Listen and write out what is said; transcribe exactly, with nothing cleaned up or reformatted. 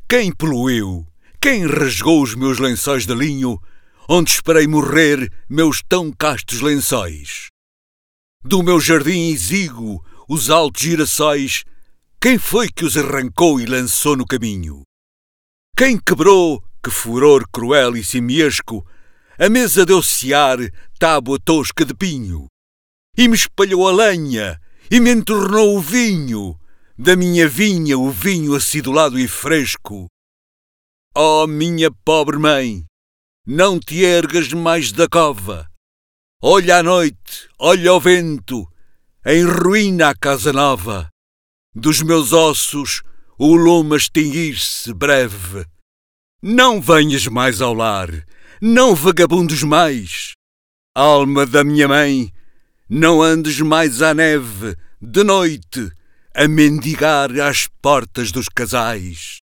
Quem poluiu, quem rasgou os meus lençóis de linho, onde esperei morrer meus tão castos lençóis? Do meu jardim exíguo, os altos girassóis, quem foi que os arrancou e lançou no caminho? Quem quebrou, que furor cruel e simiesco, a mesa de ociar, tábua tosca de pinho, e me espalhou a lenha, e me entornou o vinho, da minha vinha o vinho acidulado e fresco? Oh, minha pobre mãe, não te ergas mais da cova. Olha a noite, olha o vento, em ruína a casa nova. Dos meus ossos o lume a extinguir-se breve. Não venhas mais ao lar, não vagabundes mais. Alma da minha mãe, não andes mais à neve, de noite, a mendigar às portas dos casais.